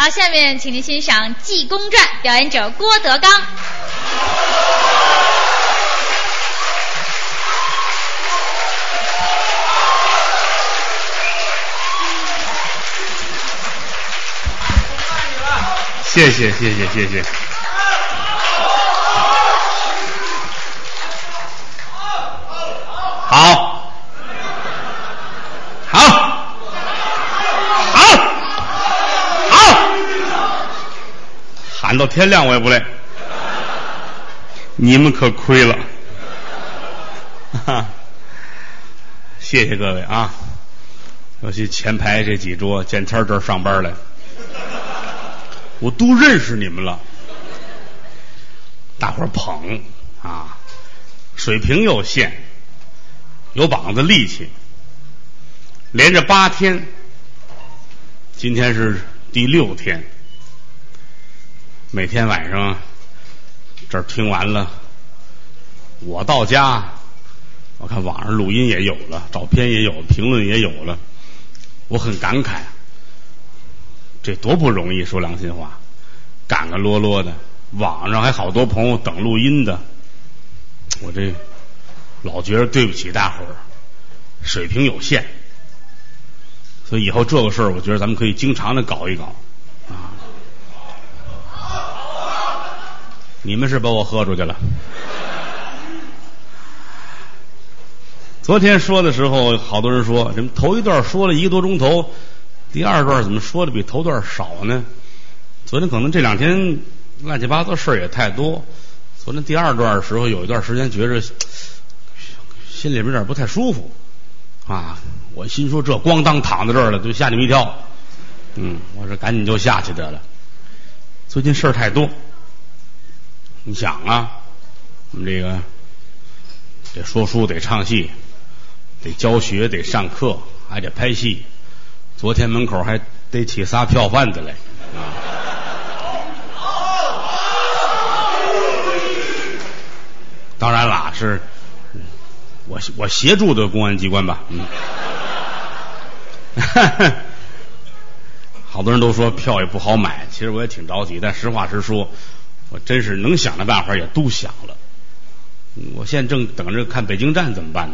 好，下面请您欣赏《济公传》，表演者郭德纲。 谢谢谢谢谢谢。好，好，好，好，喊到天亮我也不累，你们可亏了。谢谢各位啊，尤其前排这几桌见天这儿上班来，我都认识你们了，大伙儿捧啊，水平有限，有膀子力气，连着8天，今天是第6天，每天晚上这儿听完了，我到家，我看网上录音也有了，照片也有，评论也有了，我很感慨，这多不容易，说良心话，赶个啰啰的，网上还好多朋友等录音的，我这老觉得对不起大伙儿，水平有限，所以以后这个事儿，我觉得咱们可以经常的搞一搞啊。你们是把我喝出去了。昨天说的时候，好多人说，这头一段说了1个多钟头，第2段怎么说的比头段少呢？昨天可能这2天乱七八糟事儿也太多，昨天第2段的时候，有一段时间觉着心里边有点不太舒服啊，我心说这咣当躺在这儿了，就吓你们一跳。我说赶紧就下去得了。最近事儿太多，你想啊，我们这说书得唱戏，得教学，得上课，还得拍戏。昨天门口还得起仨票贩子来啊。当然啦，是我协助的公安机关吧。好多人都说票也不好买，其实我也挺着急，但实话实说，我真是能想的办法也都想了。我现在正等着看北京站怎么办呢？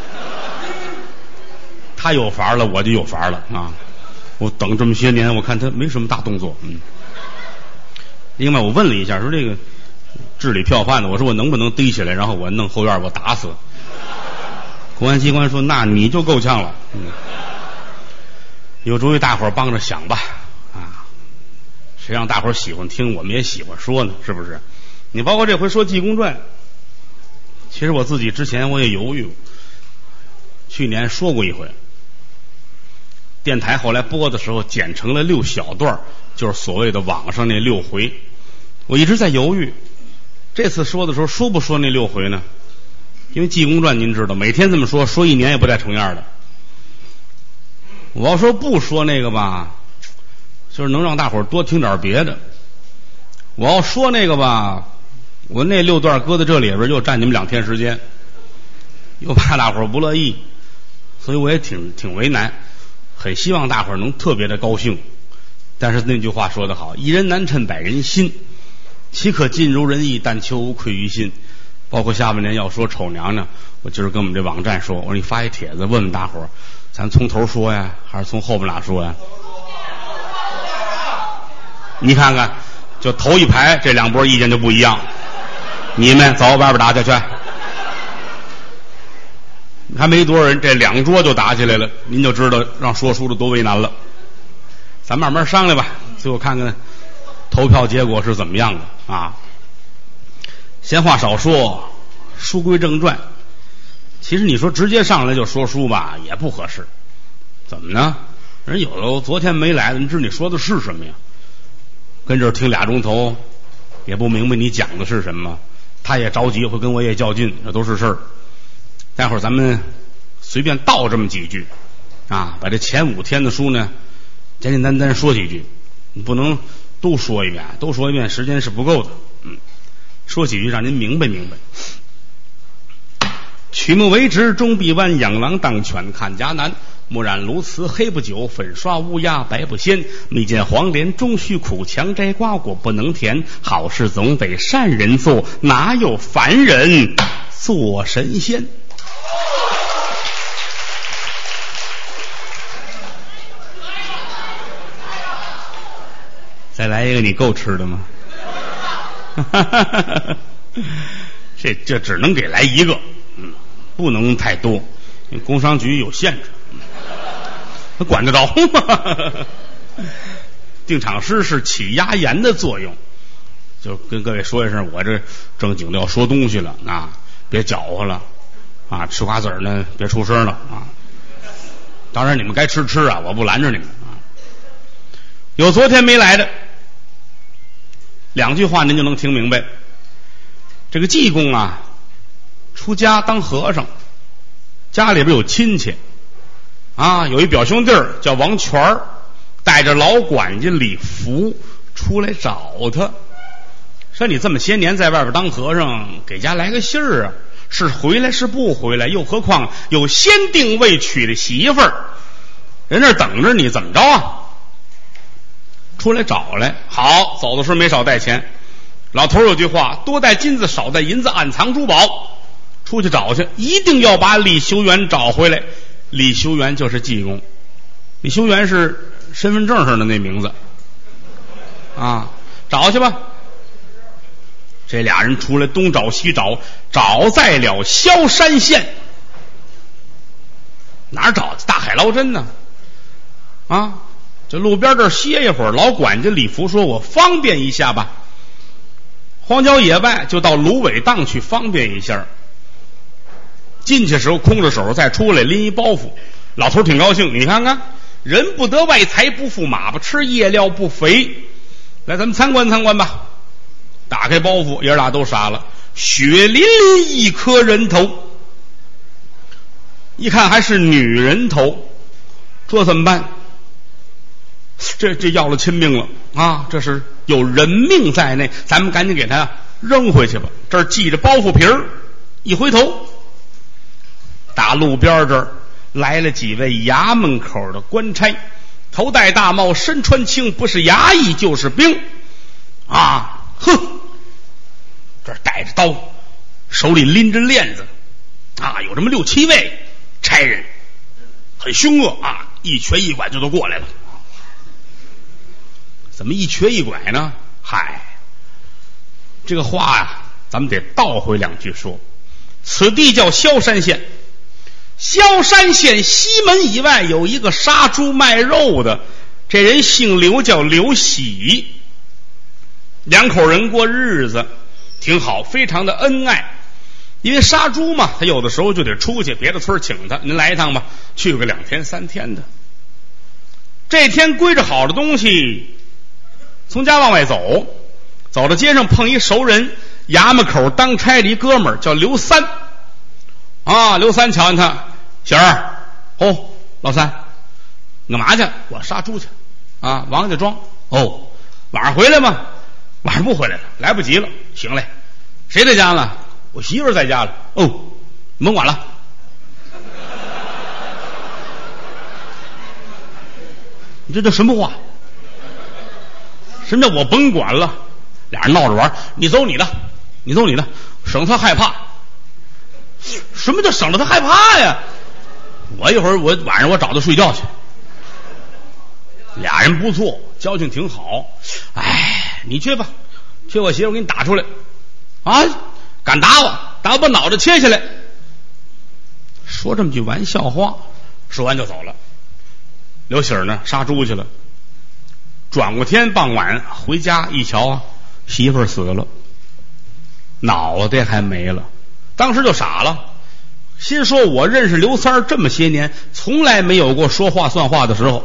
他有法了，我就有法了啊！我等这么些年，我看他没什么大动作。另外我问了一下，说这个治理票贩子，我说我能不能逮起来，然后我弄后院我打死。公安机关说那你就够呛了。有主意大伙儿帮着想吧啊！谁让大伙儿喜欢听，我们也喜欢说呢，是不是？你包括这回说《济公传》，其实我自己之前我也犹豫，去年说过一回，电台后来播的时候剪成了6小段，就是所谓的网上那6回。我一直在犹豫，这次说的时候说不说那6回呢？因为《济公传》您知道，每天这么说1年也不带重样的。我要说不说那个吧，就是能让大伙儿多听点别的。我要说那个吧，我那6段搁在这里边又占你们2天时间，又怕大伙儿不乐意，所以我也挺为难，很希望大伙儿能特别的高兴。但是那句话说得好，一人难趁百人心，岂可尽如人意，但求无愧于心。包括下半年要说丑娘娘，我今儿跟我们这网站说，我说你发一帖子问问大伙儿，咱从头说呀，还是从后边哪说呀？你看看，就头一排这2波意见就不一样。你们走外边打去，还没多少人，这2桌就打起来了，您就知道让说书的多为难了。咱慢慢商量吧，最后看看投票结果是怎么样的啊。闲话少说，书归正传。其实你说直接上来就说书吧，也不合适。怎么呢？人有的昨天没来的，你知道你说的是什么呀？跟这儿听2钟头，也不明白你讲的是什么，他也着急，会跟我也较劲，这都是事儿。待会儿咱们随便道这么几句啊，把这前5天的书呢，简简单单说几句，你不能都说一遍，都说一遍时间是不够的。说几句让您明白明白。 曲目为直，终必弯，养狼当犬看家难。木染鸬鹚黑不久，粉刷乌鸦白不鲜。蜜饯黄连终须苦，强摘瓜果不能甜。好事总得善人做，哪有凡人做神仙？再来一个，你够吃的吗？这只能给来一个，不能太多，工商局有限制，他管得着吗？定场诗是起压言的作用，就跟各位说一声，我这正经的要说东西了啊，别搅和了啊，吃瓜子呢别出声了啊。当然你们该吃吃啊，我不拦着你们啊。有昨天没来的，两句话您就能听明白。这个济公啊，出家当和尚，家里边有亲戚啊，有一表兄弟叫王全，带着老管家李福出来找他，说你这么些年在外边当和尚，给家来个信儿啊，是回来是不回来，又何况有先定未娶的媳妇儿，人那等着你，怎么着啊？出来找来，好，走的时候没少带钱。老头有句话，多带金子少带银子，暗藏珠宝。出去找去，一定要把李修缘找回来。李修缘就是济公，李修缘是身份证上的那名字啊，找去吧。这俩人出来东找西找，找在了萧山县。哪儿找？大海捞针呢？啊，这路边这儿歇一会儿。老管家李福说：“我方便一下吧。”荒郊野外就到芦苇荡去方便一下。进去时候空着手，再出来拎一包袱。老头挺高兴，你看看，人不得外财不付，马不吃夜料不肥。来，咱们参观参观吧。打开包袱，爷俩都傻了，血淋淋一颗人头，一看还是女人头，这怎么办？这要了亲命了啊！这是有人命在内，咱们赶紧给他扔回去吧。这儿系着包袱皮儿，一回头，打路边这儿来了几位衙门口的官差，头戴大帽，身穿青，不是衙役就是兵啊！哼，这儿带着刀，手里拎着链子啊，有这么6、7位差人，很凶恶啊，一瘸一拐就都过来了。怎么一瘸一拐呢？嗨，这个话呀，咱们得倒回2句说。此地叫萧山县，萧山县西门以外有一个杀猪卖肉的，这人姓刘，叫刘喜。2口人过日子挺好，非常的恩爱。因为杀猪嘛，他有的时候就得出去别的村请他，您来一趟吧，去个2天3天的。这天归着好的东西，从家往外走，走到街上碰一熟人，衙门口当差的一哥们儿叫刘三啊。刘三瞧见他，喜儿，哦，老三，干嘛去？我杀猪去啊，王家庄。哦，晚上回来吗？晚上不回来了，来不及了。行嘞，谁在家呢？我媳妇在家了。哦，你甭管了。你这叫什么话？什么叫我甭管了？俩人闹着玩，你走你的，你走你的，省他害怕。什么叫省得他害怕呀？我一会儿晚上我找他睡觉去。俩人不错，交情挺好。哎，你去吧，去我媳妇给你打出来啊！敢打我，打我把脑袋切下来。说这么句玩笑话，说完就走了。刘喜儿呢，杀猪去了。转过天傍晚回家一瞧啊，媳妇儿死了，脑袋还没了。当时就傻了，心说我认识刘三儿这么些年，从来没有过说话算话的时候。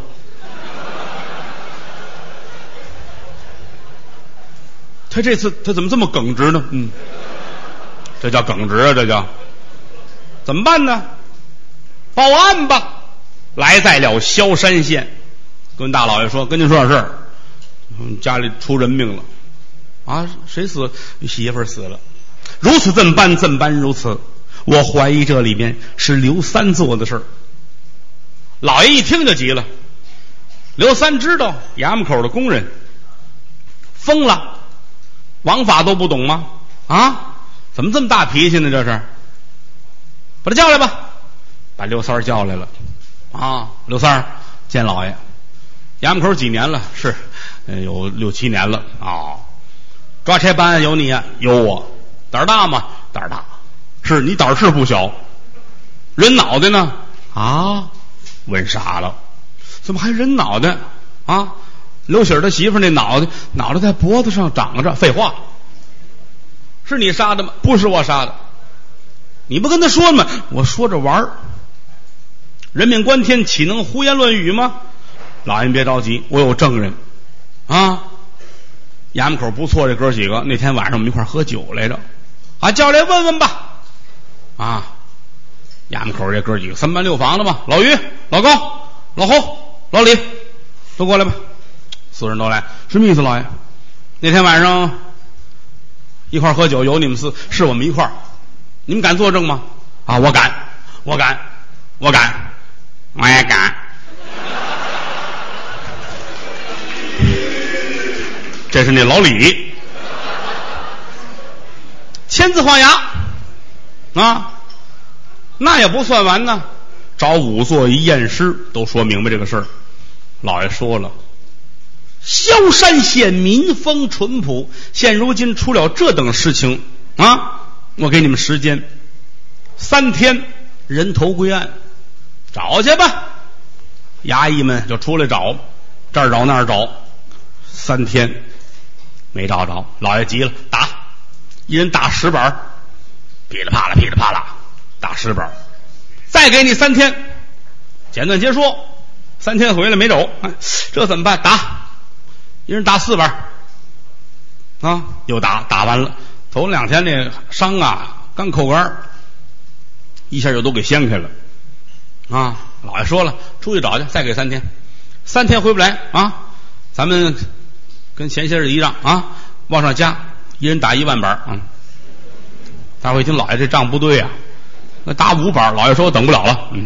他这次他怎么这么耿直呢？这叫耿直啊，这叫怎么办呢？报案吧。来在了萧山县，跟大老爷说，跟您说点事儿，家里出人命了啊！谁死？媳妇儿死了。如此这么般，这么般如此。 我怀疑这里面是刘三做的事儿。老爷一听就急了，刘三知道衙门口的工人疯了，王法都不懂吗？啊，怎么这么大脾气呢？这是，把他叫来吧。把刘三叫来了。啊，刘三见老爷。衙门口几年了？是有6、7年了。啊，抓差办案有你啊？有我。胆儿大吗？胆儿大。是你胆儿是不小。人脑袋呢？啊，问傻了，怎么还人脑袋啊？刘喜儿他媳妇那脑袋在脖子上长着。废话，是你杀的吗？不是我杀的。你不跟他说吗？我说着玩儿。人命关天，岂能胡言乱语吗？老爷别着急，我有证人啊。衙门口不错，这哥几个那天晚上我们一块喝酒来着啊，叫来问问吧。啊，衙门口这哥几个3班6房的吧，老于、老高、老侯、老李都过来吧。4人都来。什么意思？老爷，那天晚上一块喝酒，有你们4，是我们一块儿，你们敢作证吗？啊，我敢，我也敢。这是那老李，签字画押啊，那也不算完呢。找仵作一验尸，都说明白这个事儿。老爷说了，萧山县民风淳朴，现如今出了这等事情啊，我给你们时间3天，人头归案，找去吧。衙役们就出来找，这儿找那儿找，3天没找着。老爷急了，打，一人打10板，噼里啪啦噼里啪啦打10板，再给你3天，简短结束。3天回来没走，这怎么办？打，一人打4板啊，又打完了。头2天那伤啊，刚扣杆，一下就都给掀开了啊。老爷说了，出去找去，再给3天，3天回不来啊，咱们跟前些日一样啊，往上加，一人打1万板啊。大伙一听，老爷这账不对啊，那打5板，老爷说我等不了了。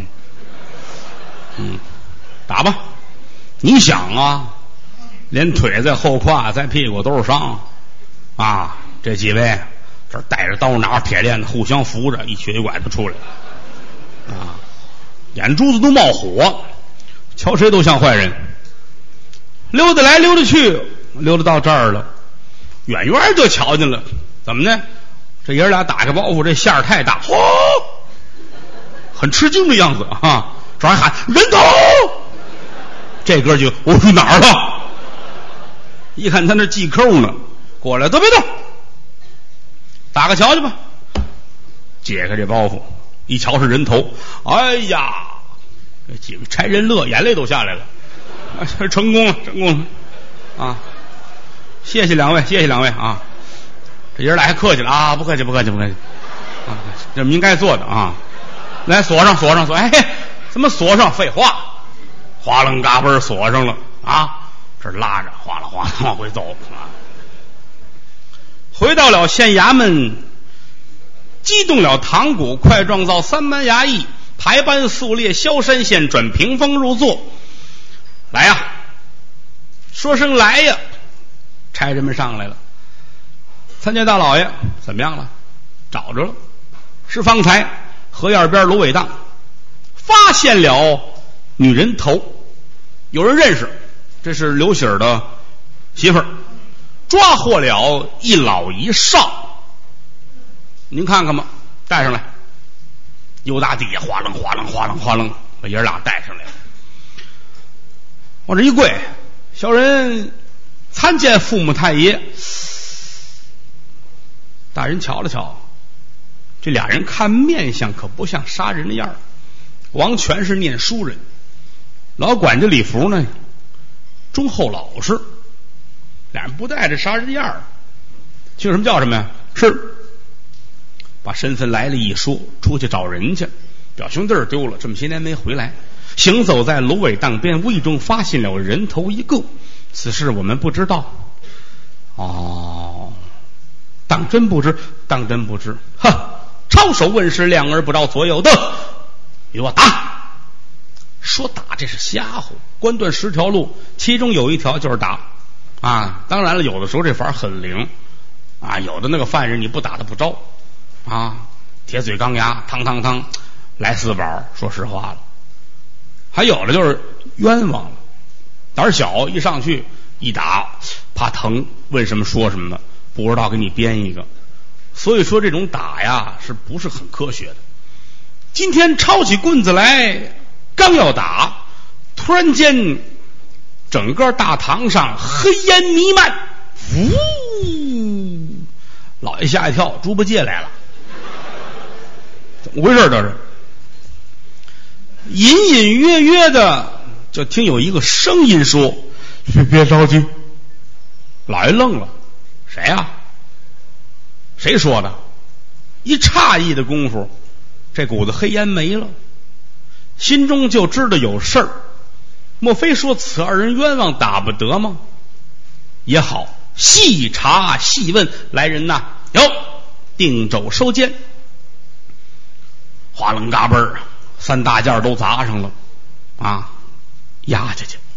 打吧。你想啊，连腿在后胯在屁股都是伤啊，这几位这带着刀拿着铁链子互相扶着，一瘸一拐的出来啊，眼珠子都冒火，瞧谁都像坏人。溜达来溜达去，溜达到这儿了，远远就瞧见了。怎么呢？这爷俩打开包袱，这馅儿太大，很吃惊的样子啊！这还喊人头，这哥就我去哪儿了？一看他那系扣呢，过来都别动，打个瞧去吧。解开这包袱，一瞧是人头，哎呀，这几个差人乐，眼泪都下来了。成功了，成功了啊！谢谢两位，谢谢两位啊！这爷俩还客气了啊，不客气，不客气，不客气啊！这们应该做的啊！来锁上，锁上，锁！哎，怎么锁上？废话，哗楞嘎嘣锁上了啊！这拉着，哗啦哗啦往回走啊！回到了县衙门，激动了堂鼓，快状造3班衙役排班肃列，萧山县转屏风入座。来呀，说声来呀！差人们上来了。参见大老爷，怎么样了？找着了，是方才河沿边芦苇荡发现了女人头，有人认识，这是刘喜儿的媳妇儿，抓获了一老一少，您看看吧，带上来。又打底下哗楞哗楞哗楞哗楞，把爷俩带上来了。往这一跪，小人参见父母太爷。大人瞧了瞧，这俩人看面相可不像杀人的样儿。王全是念书人，老管家李福呢忠厚老实，俩人不带着杀人的样儿。姓什么叫什么呀？是把身份来历一说，出去找人去，表兄弟丢了，这么些年没回来，行走在芦苇荡边，无意中发现了人头一个，此事我们不知道。哦，当真不知，当真不知。哈，抄操手问世，两而不着左右的，给我打！说打这是瞎唬，关断10条路，其中有一条就是打啊。当然了，有的时候这法很灵啊，有的那个犯人你不打他不招啊，铁嘴钢牙，汤汤汤来4宝，说实话了。还有的就是冤枉了，胆小，一上去一打怕疼，问什么说什么的，不知道给你编一个。所以说这种打呀是不是很科学的。今天抄起棍子来刚要打，突然间整个大堂上黑烟弥漫，呜，老爷吓一跳，猪八戒来了，怎么回事这是？隐隐约约的就听有一个声音说：“别着急。”老爷愣了，谁呀？谁说的？一诧异的功夫，这股子黑烟没了，心中就知道有事儿。莫非说此二人冤枉打不得吗？也好，细查细问，来人呐，有定肘收监。哗楞嘎嘣儿，3大件都砸上了啊，压下去。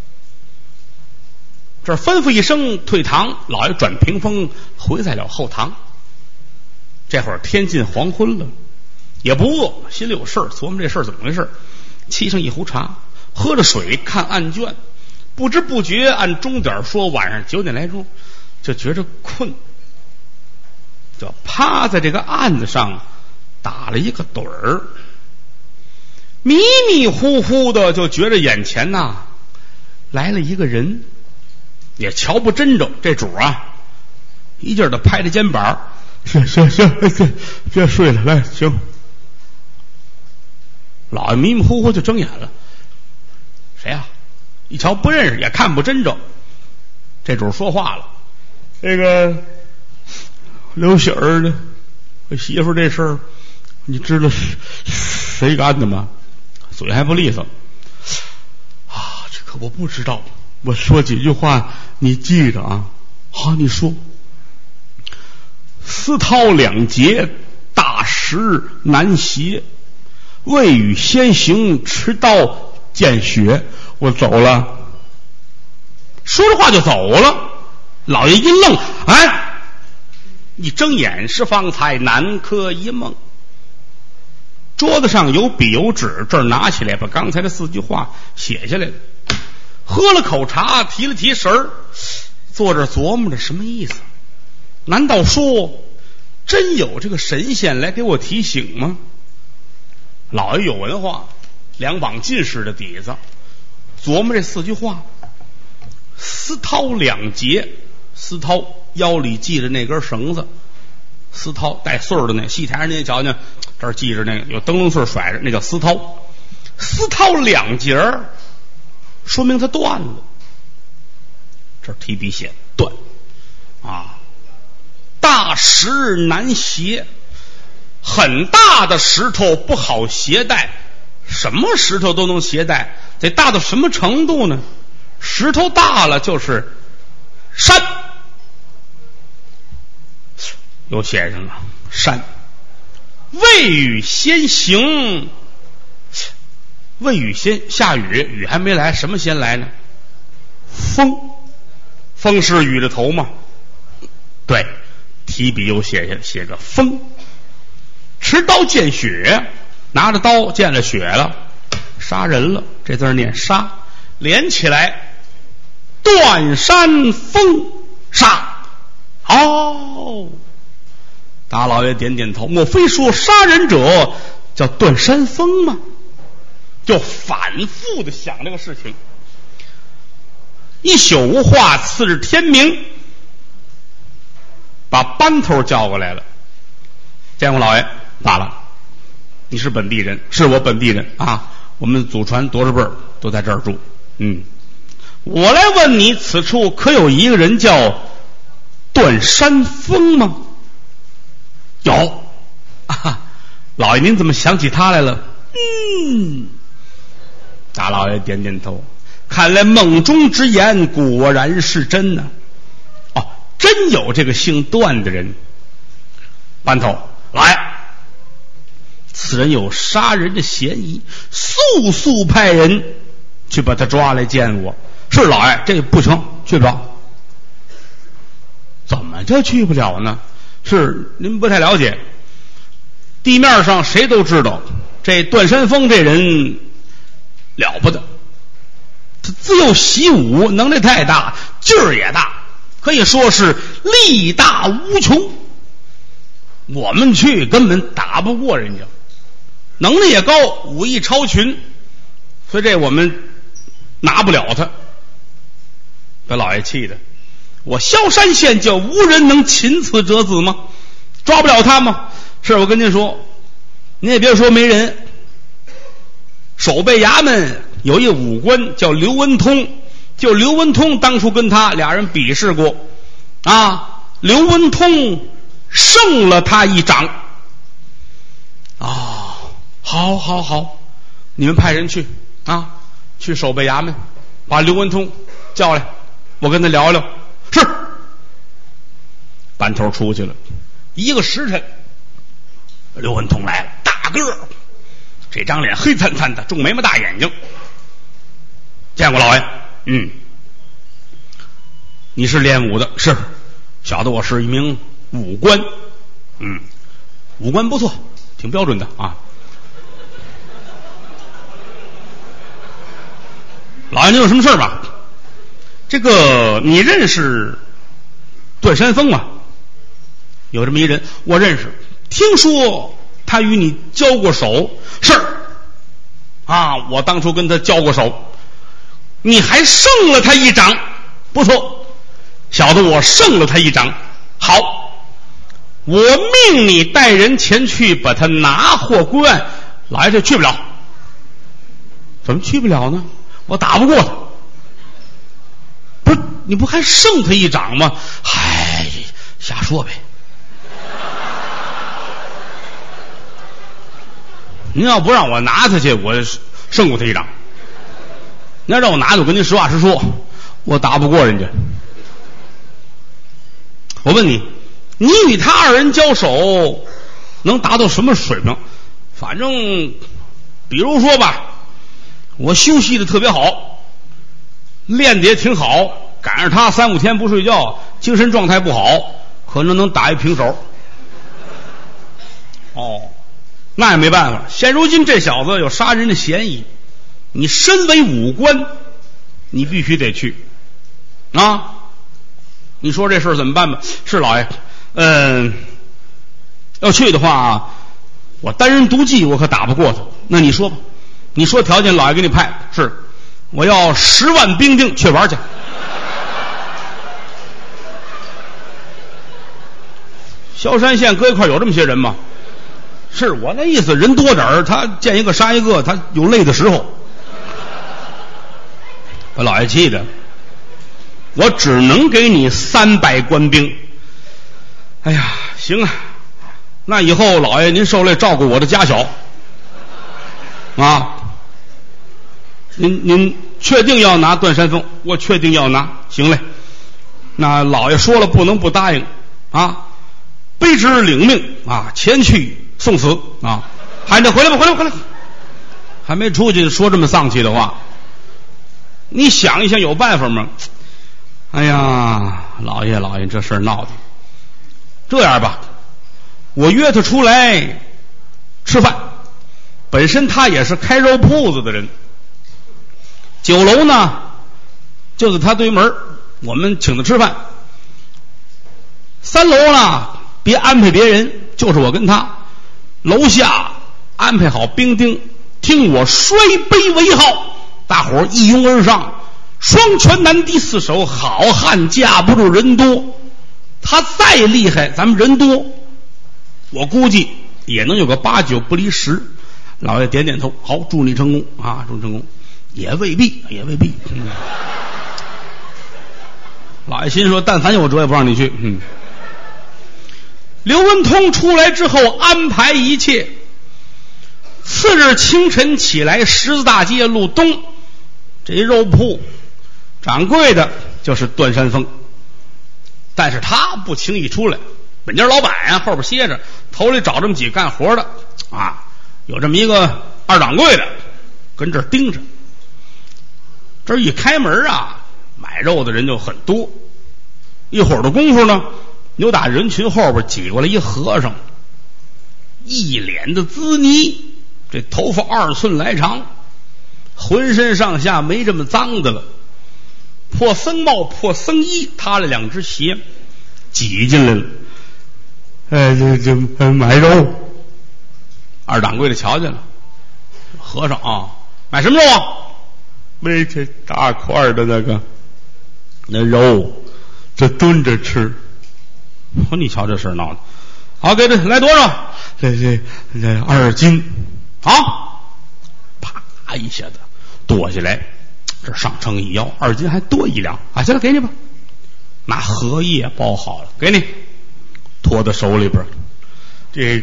这吩咐一声退堂，老爷转屏风回在了后堂。这会儿天近黄昏了，也不饿，心里有事儿，琢磨这事儿怎么回事。沏上一壶茶，喝着水，看案卷，不知不觉按钟点说晚上9点来钟，就觉着困，就趴在这个案子上打了一个盹儿，迷迷糊糊的就觉着眼前呐来了一个人，也瞧不真着。这主啊一劲儿的拍着肩膀，行，别睡了，来行。老爷迷迷糊糊就睁眼了，谁呀？一瞧不认识，也看不真着。这主说话了：“那个刘喜儿的我媳妇这事儿，你知道谁干的吗？”嘴还不利索啊，这可我不知道。我说几句话你记着啊。好，你说。丝绦两节，大石难斜，未雨先行，持刀见血。我走了。说着话就走了。老爷一愣，哎，一睁眼是方才南柯一梦。桌子上有笔有纸，这儿拿起来把刚才的4句话写下来了。喝了口茶，提了提神儿，坐着琢磨着什么意思。难道说真有这个神仙来给我提醒吗？老爷有文化，2榜进士的底子，琢磨这4句话。丝绦两节，丝绦腰里系着那根绳子，丝绦带穗儿的那，戏台上那瞧瞧，这儿系着那个有灯笼穗甩着，那叫丝绦。丝绦两节说明它断了，这儿提笔写断啊。大石难携，很大的石头不好携带。什么石头都能携带，得大到什么程度呢？石头大了就是山，又写上了山。未雨先行，未雨先下雨，雨还没来，什么先来呢？风，风是雨的头吗？对，提笔又写个风。持刀见血，拿着刀见了血了，杀人了，这字念杀，连起来断山风杀。哦，大老爷点点头，莫非说杀人者叫断山风吗？就反复的想这个事情。一宿无话，次日天明，把班头叫过来了。见过老爷，罢了，你是本地人？是我本地人啊，我们祖传多少辈儿都在这儿住。我来问你，此处可有一个人叫断山风吗？有啊，老爷您怎么想起他来了？大老爷点点头，看来梦中之言果然是真呢。真有这个姓段的人。班头，来， 此人有杀人的嫌疑，速派人去把他抓来见我。是老爷，这不成，去不了。怎么就去不了呢？是您不太了解，地面上谁都知道，这段山峰这人了不得，他自幼习武，能力太大，劲儿也大，可以说是力大无穷。我们去根本打不过人家，能力也高，武艺超群，所以这我们拿不了他。把老爷气的，我萧山县就无人能擒此者子吗？抓不了他吗？是我跟您说，您也别说没人。守备衙门有一武官叫刘文通，就刘文通当初跟他俩人比试过啊，刘文通胜了他一掌。好，你们派人去啊，去守备衙门把刘文通叫来，我跟他聊聊。是，班头出去了，一个时辰，刘文通来了，大个儿，这张脸黑灿灿的，重眉毛大眼睛。见过老爷。你是练武的？是，晓得我是一名武官。武官不错，挺标准的啊。老爷，你有什么事吧？这个你认识段山峰吗？有这么一人，我认识，听说他与你交过手。是啊，我当初跟他交过手，你还胜了他一掌。不错，晓得我胜了他一掌。好，我命你带人前去把他拿获归案。老爷，这去不了。怎么去不了呢？我打不过他。不是，你不还胜他一掌吗？嗨，瞎说呗。您要不让我拿他去，我胜过他一掌。您要让我拿他，我跟您实话实说，我打不过人家。我问你，你与他二人交手能达到什么水平？反正比如说吧，我休息的特别好，练的也挺好，赶上他3-5天不睡觉，精神状态不好，可能打一平手。那也没办法，现如今这小子有杀人的嫌疑，你身为武官，你必须得去啊！你说这事怎么办吧？是老爷，要去的话，我单人独骑我可打不过他。那你说吧，你说条件，老爷给你派。是，我要10万兵丁去玩去。萧山县搁一块有这么些人吗？是我那意思，人多点儿，他见一个杀一个，他有累的时候。把老爷气的，我只能给你300官兵。哎呀，行啊，那以后老爷您受累照顾我的家小啊。您确定要拿段山峰？我确定要拿。行嘞，那老爷说了不能不答应啊，卑职领命啊，前去送死啊！还得回来吧，回来！还没出去说这么丧气的话，你想一想有办法吗？哎呀，老爷，这事儿闹的。这样吧，我约他出来吃饭，本身他也是开肉铺子的人，酒楼呢就在他对门，我们请他吃饭。3楼呢别安排别人，就是我跟他。楼下安排好兵丁，听我摔杯为号，大伙儿一拥而上，双拳难敌四手，好汉架不住人多。他再厉害，咱们人多，我估计也能有个8、9不离10。老爷点点头，好，祝你成功啊，祝你成功。也未必。老爷心说，但凡有辙也不让你去。刘文通出来之后安排一切。次日清晨起来，十字大街路东这肉铺掌柜的就是段山峰，但是他不轻易出来，本家老板啊后边歇着，头里找这么几个干活的啊， 有这么一个二掌柜的跟这儿盯着。这一开门啊，买肉的人就很多。一会儿的功夫呢，有打人群后边挤过来一和尚，一脸的滋泥，这头发2寸来长，浑身上下没这么脏的了，破僧帽破僧衣，踏了2只鞋挤进来了。这买肉。二掌柜的瞧见了，和尚啊，买什么肉啊？买这大块的那肉，这炖着吃。你瞧这事闹的。好，给这来多少？这2斤。好，啪一下子剁下来，这上称一腰，2斤还多1两啊！行了，给你吧。拿荷叶包好了，给你，托在手里边。这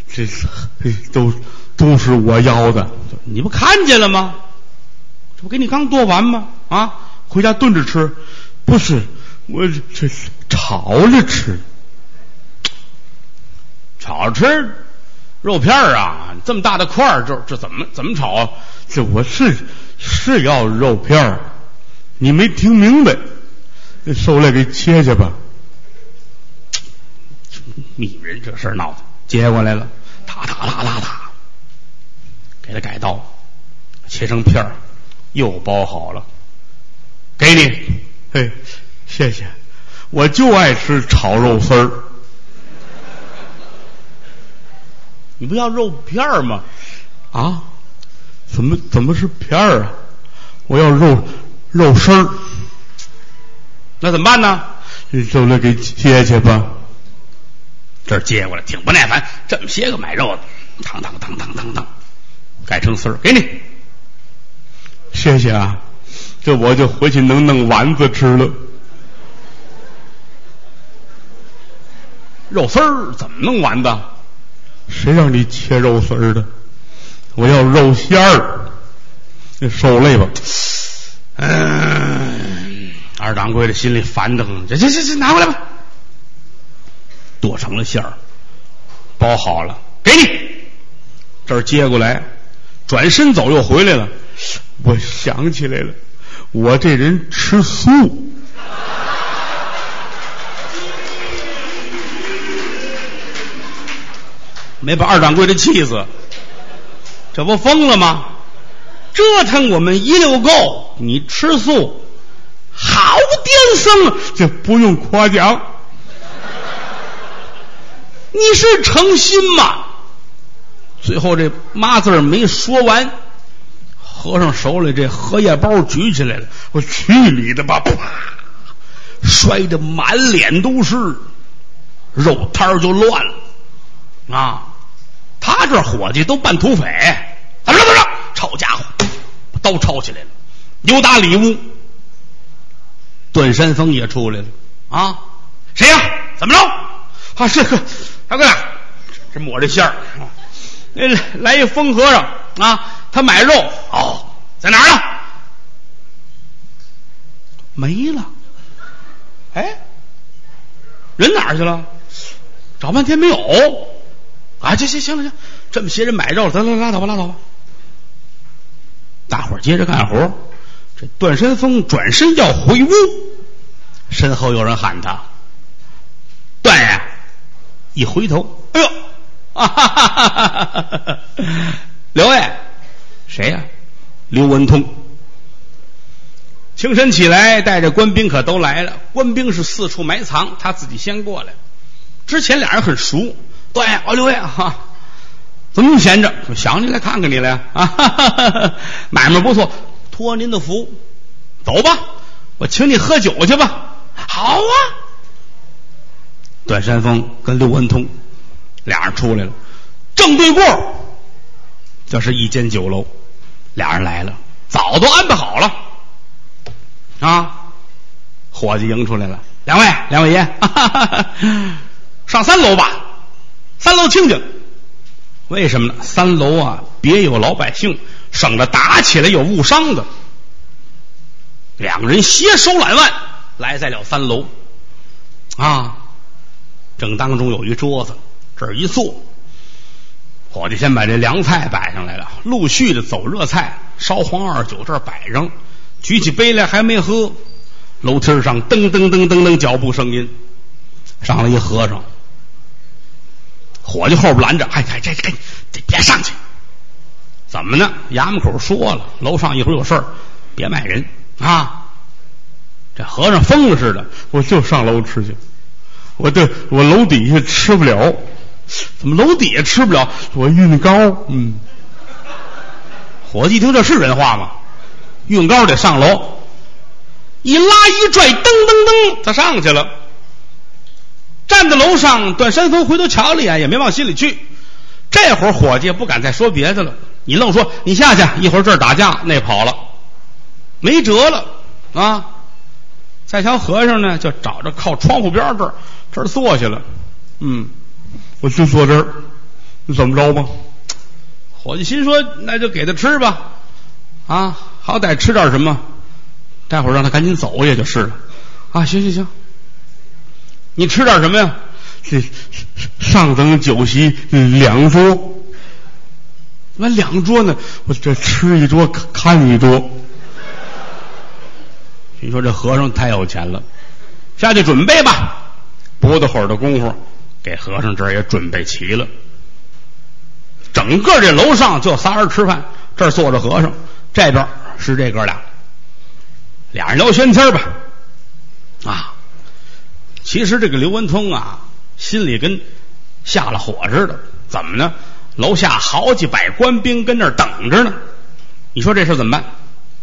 都是我要的，你不看见了吗？这不给你刚剁完吗？啊，回家炖着吃。不是，我这炒着吃。炒着吃肉片啊，这么大的块儿，这怎么炒啊？这我是要肉片儿，你没听明白？收来给切去吧。女人这事儿闹的，接过来了，踏，给他改刀，切成片儿，又包好了，给你。嘿，谢谢，我就爱吃炒肉丝儿。你不要肉片儿吗？啊？怎么是片儿啊？我要肉丝儿。那怎么办呢？收来给切去吧。这儿接过来，挺不耐烦，这么些个买肉的，汤，改成丝儿，给你。谢谢啊，这我就回去能弄丸子吃了。肉丝儿怎么弄丸子？谁让你切肉丝儿的？我要肉馅儿。那受累吧。二掌柜的心里烦得很，这拿过来吧。剁成了馅儿，包好了，给你。这儿接过来，转身走又回来了。我想起来了，我这人吃素。没把二掌柜的气死，这不疯了吗？折腾我们一溜够，你吃素，好癫僧啊！这不用夸奖。你是诚心吗？最后这妈字没说完，和尚手里这荷叶包举起来了，我去你的吧！啪，摔得满脸都是，肉摊就乱了啊！他这伙计都扮土匪，怎么着？抄家伙，刀抄起来了，扭打里屋。段山峰也出来了啊！谁呀？怎么着？啊，这个大哥呀，这抹这馅儿，来一疯和尚啊，他买肉哦，在哪儿呢？没了。哎，人哪儿去了？找半天没有。啊，行了，这么些人买肉，咱拉倒吧。大伙儿接着干活。这段山峰转身要回屋，身后有人喊他：“段爷！”一回头，哎呦，刘爷，谁呀？刘文通。清晨起来，带着官兵可都来了。官兵是四处埋藏，他自己先过来。之前俩人很熟。对，刘爷哈，怎么闲着？想你来看看你来啊！买卖不错，托您的福，走吧，我请你喝酒去吧。好啊！段山峰跟刘文通俩人出来了，正对过这是一间酒楼，俩人来了，早都安排好了啊！伙计迎出来了，两位爷，上3楼吧。3楼清静，为什么呢？3楼啊，别有老百姓，省得打起来有误伤的。两人携手揽腕来在了3楼啊，正当中有一桌子，这儿一坐， 伙计先把这凉菜摆上来了，陆续的走热菜，烧黄二酒这儿摆上，举起杯来还没喝，楼梯上噔噔噔噔噔脚步声音，上来一和尚，伙计后边拦着，这别上去，怎么呢？衙门口说了，楼上一会儿有事儿，别卖人啊。这和尚疯了似的，我就上楼吃去，我楼底下吃不了。怎么楼底下吃不了？我运高。伙计一听这是人话吗？运高得上楼，一拉一拽，噔噔噔，他上去了。站在楼上，段山峰回头瞧了一眼，也没往心里去。这会儿伙计也不敢再说别的了，你愣说你下去，一会儿这儿打架，那跑了，没辙了啊！再瞧和尚呢，就找着靠窗户边这儿坐下了。我就坐这儿，你怎么着吧？伙计心说，那就给他吃吧，啊，好歹吃点什么，待会儿让他赶紧走也就是了。啊，行，你吃点什么呀？这上等酒席2桌，那2桌呢？我这吃一桌看一桌。你说这和尚太有钱了，下去准备吧。不大会儿的功夫，给和尚这儿也准备齐了。整个这楼上就仨人吃饭，这儿坐着和尚，这边是这哥俩人聊闲天吧。啊，其实这个刘文通啊，心里跟下了火似的。怎么呢？楼下好几百官兵跟那儿等着呢。你说这事怎么办？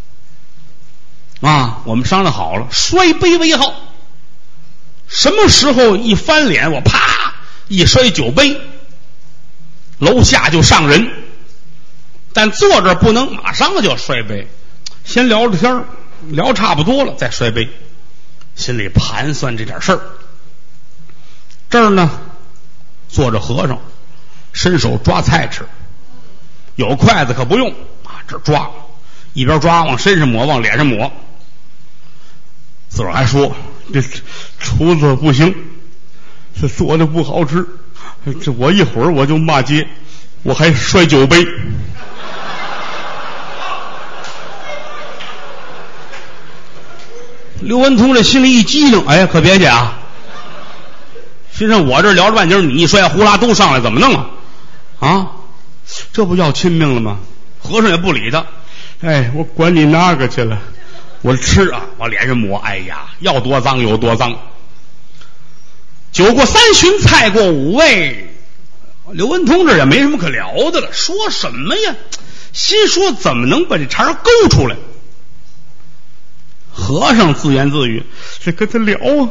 啊，我们商量好了，摔杯为号。什么时候一翻脸，我啪一摔酒杯，楼下就上人。但坐着不能马上就摔杯，先聊着天，聊差不多了再摔杯。心里盘算这点事儿。这儿呢坐着和尚，伸手抓菜吃，有筷子可不用啊，这抓，一边抓往身上抹，往脸上抹。自个儿还说这厨子不行，这做的不好吃，这我一会儿我就骂街，我还摔酒杯。刘文通这心里一激灵，哎，可别去啊！心上我这聊着半截，你一摔，呼啦都上来，怎么弄啊？啊，这不要亲命了吗？和尚也不理他，哎，我管你那个去了，我吃啊，往脸上抹，哎呀，要多脏有多脏。酒过3巡，菜过5味，刘文通这也没什么可聊的了，说什么呀？心说怎么能把这茬勾出来？和尚自言自语，这跟他聊啊，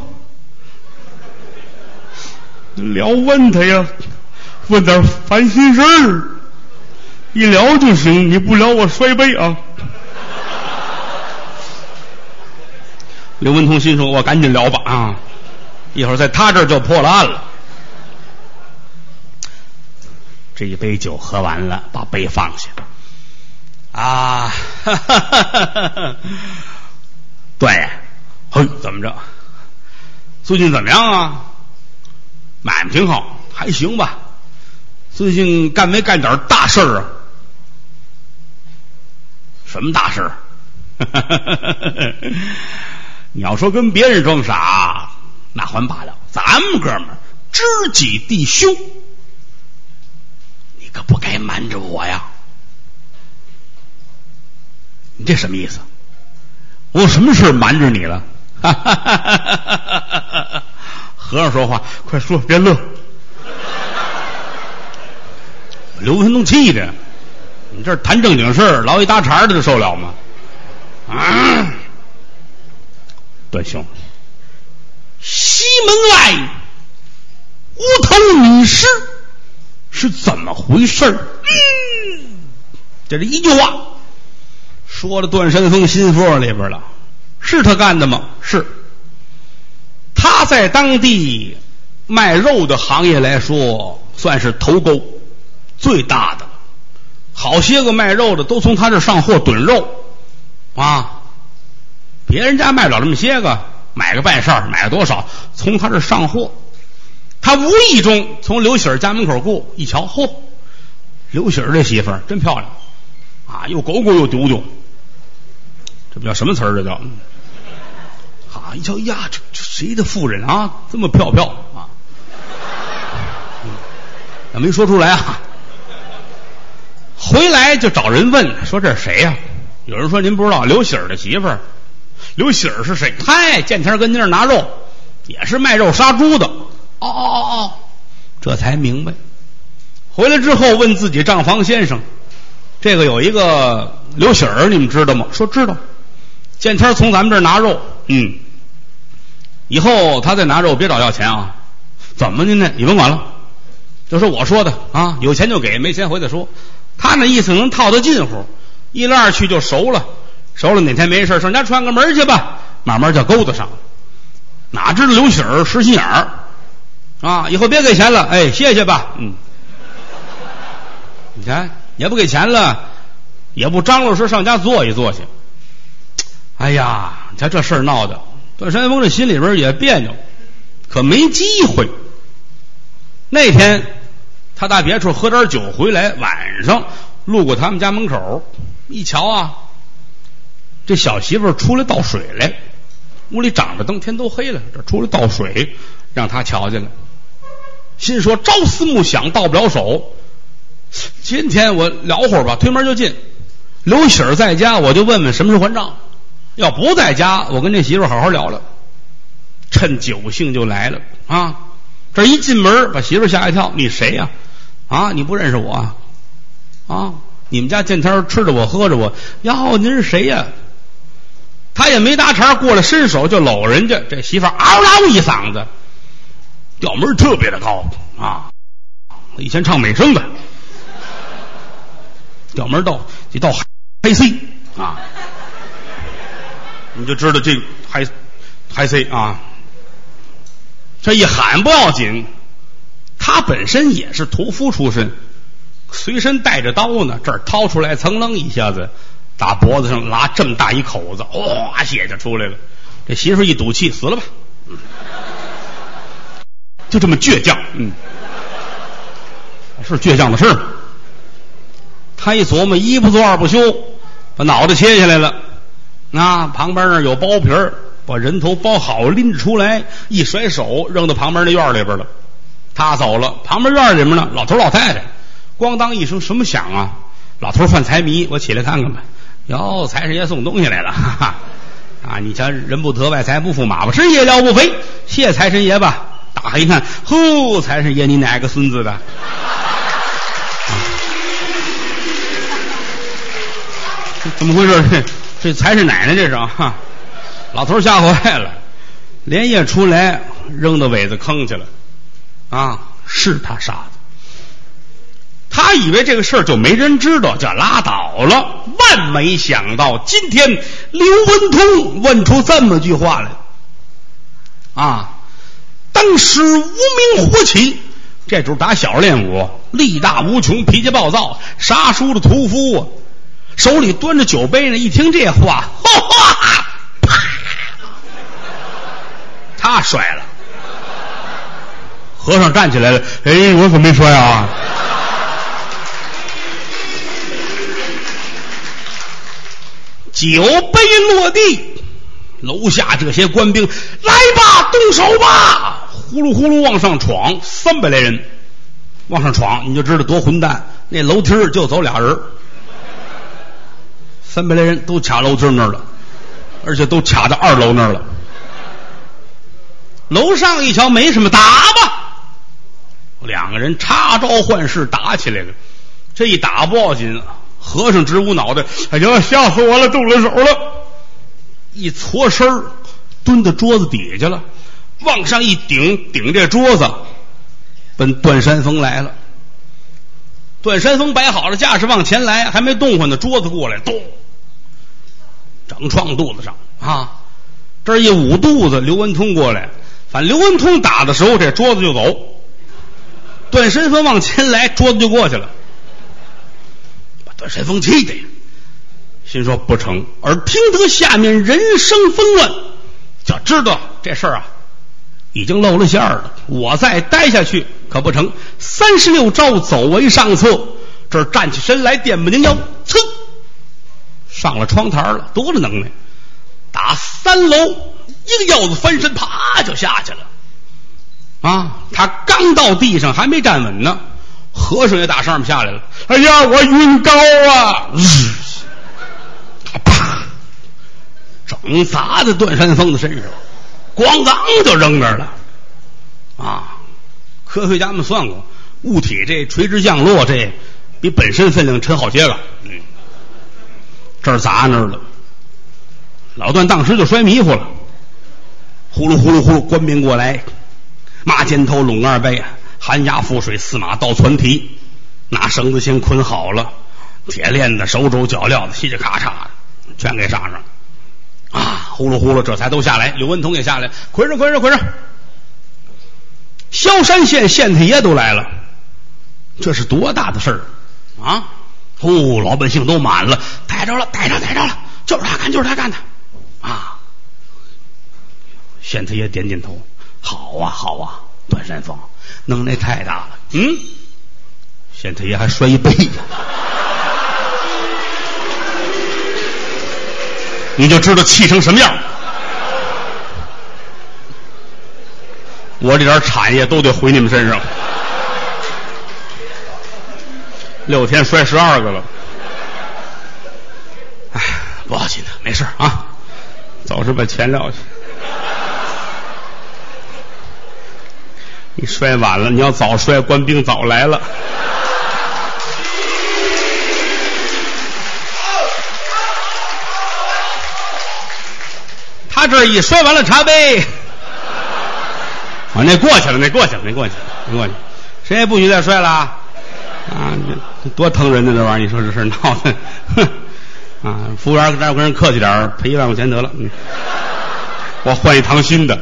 聊问他呀，问点烦心事儿，一聊就行，你不聊我摔杯啊。刘文通心说，我赶紧聊吧啊，一会儿在他这儿就破了案了。这一杯酒喝完了，把杯放下啊，哈哈哈哈哈。对，嘿，怎么着？最近怎么样啊？买卖挺好，还行吧。最近干没干点大事儿啊？什么大事儿？你要说跟别人装傻，那还罢了，咱们哥们儿知己弟兄，你可不该瞒着我呀。你这什么意思？我有什么事瞒着你了？和尚说话，快说，别乐。刘文通气的，你这谈正经事儿，老一搭茬的，受了吗？啊！段兄，西门外无头女尸是怎么回事？这是一句话。说了段山峰心窝里边了，是他干的吗？是。他在当地卖肉的行业来说，算是头钩最大的了。好些个卖肉的都从他这上货囤肉啊，别人家卖不了这么些个，买个办事儿，买了多少，从他这上货。他无意中从刘喜儿家门口过，一瞧，嚯， 刘喜儿这媳妇儿真漂亮啊，又狗狗又丢丢，这不叫什么词儿？这叫啊！一瞧呀，这谁的夫人啊？这么漂啊！没说出来啊。回来就找人问，说这是谁呀？有人说您不知道，刘喜儿的媳妇儿。刘喜儿是谁？嗨，见天跟那儿拿肉，也是卖肉杀猪的。哦，这才明白。回来之后问自己账房先生，这个有一个刘喜儿，你们知道吗？说知道。见天从咱们这儿拿肉，以后他再拿肉别找要钱啊。怎么您呢？你甭管了，就是我说的啊，有钱就给，没钱回再说。他那意思能套得近乎，一来二去就熟了哪天没事上家串个门去吧，慢慢就勾搭上了。哪知道刘喜儿实心眼儿啊，以后别给钱了，哎，谢谢吧。你看也不给钱了，也不张罗时上家坐一坐去。哎呀，你看这事儿闹的，段山峰这心里边也别扭，可没机会。那天他打别处喝点酒回来，晚上路过他们家门口，一瞧啊，这小媳妇出来倒水来，屋里长着灯，天都黑了，这出来倒水，让他瞧见了，心说朝思暮想，到不了手。今天我聊会儿吧，推门就进。刘喜儿在家，我就问问什么时候还账；要不在家，我跟这媳妇好好聊聊。趁酒兴就来了啊！这一进门，把媳妇吓一跳：“你谁呀？啊，你不认识我啊？你们家见天吃着我喝着我，哟，您是谁呀？”他也没搭茬，过来伸手就搂人家。这媳妇嗷嗷一嗓子，调门特别的高啊！以前唱美声的，调门到嗨 C 啊，你就知道这嗨 C 啊。这一喊不要紧，他本身也是屠夫出身，随身带着刀呢，这儿掏出来，噌楞一下子打脖子上拉这么大一口子，哇，血就出来了。这媳妇一赌气，死了吧，就这么倔强，是倔强的事。他一琢磨，一不做二不休，把脑袋切下来了。那旁边那有包皮儿，把人头包好拎出来，一甩手扔到旁边那院里边了。他走了，旁边院里面呢，老头老太太，咣当一声什么响啊？老头犯财迷，我起来看看吧。哟，财神爷送东西来了，哈哈！啊，你瞧，人不得外财不富，马不吃夜料不肥，谢财神爷吧。打开一看，呼，财神爷你哪个孙子的？怎么回事？这财神奶奶这是啊！老头吓坏了，连夜出来扔到苇子坑去了。啊，是他杀的。他以为这个事儿就没人知道，就拉倒了。万没想到，今天刘文通问出这么句话来。啊，当时无名火起，这主打小练武，力大无穷，脾气暴躁，杀叔的屠夫啊，手里端着酒杯呢。一听这话，啪，他摔了。和尚站起来了，哎，我可没摔啊！酒杯落地，楼下这些官兵来吧，动手吧，呼噜呼噜往上闯，300来人往上闯，你就知道多混蛋。那楼梯就走俩人，300来人都卡楼梯那儿了，而且都卡到2楼那儿了。楼上一瞧没什么，打吧。2个人插招换式打起来了。这一打不要紧，和尚直捂脑袋，哎呀，吓死我了，动了手了。一搓身蹲到桌子底下了，往上一顶这桌子，奔段山峰来了。段山峰摆好了架势往前来，还没动换呢，桌子过来，咚，整撞肚子上啊！这一捂肚子，刘文通过来，反正刘文通打的时候，这桌子就走。段山峰往前来，桌子就过去了，把段山峰气的呀，心说不成。而听得下面人声纷乱，就知道这事儿啊已经露了馅儿了。我再待下去可不成，36招走为上策， 这儿站起身来，电不宁腰，噌，上了窗台了，多了能耐，打3楼一个腰子翻身，啪就下去了。啊，他刚到地上还没站稳呢，和尚也打上面下来了。哎呀，我晕高啊！啪，整砸在段山峰的身上，咣当就扔那儿了。啊，科学家们算过，物体这垂直降落，这比本身分量沉好些个。这儿砸那儿了，老段当时就摔迷糊了，呼噜呼噜呼噜，官兵过来，马肩头拢2背，寒鸦覆水，4马倒船蹄，拿绳子先捆好了，铁链子、手肘、脚镣子，嘁哧咔嚓的全给上上。啊，呼噜呼噜，这才都下来。刘文通也下来，捆上捆上捆上。萧山县县太爷都来了，这是多大的事儿啊！老百姓都满了，逮着了，逮着了，就是他干，就是他干的啊！县太爷点点头，好啊，好啊，段山峰能耐太大了。县太爷还摔一杯，你就知道气成什么样。我这点产业都得回你们身上。6天摔12个了，哎，不要紧的，没事啊，走是把钱撂去。你摔晚了，你要早摔，官兵早来了。他这一摔完了茶杯，那过去了，那过去了，谁也不许再摔了啊！这多疼人的这玩意儿，你说这事闹的，啊！服务员跟人客气点，赔1万块钱得了。我换一堂新的。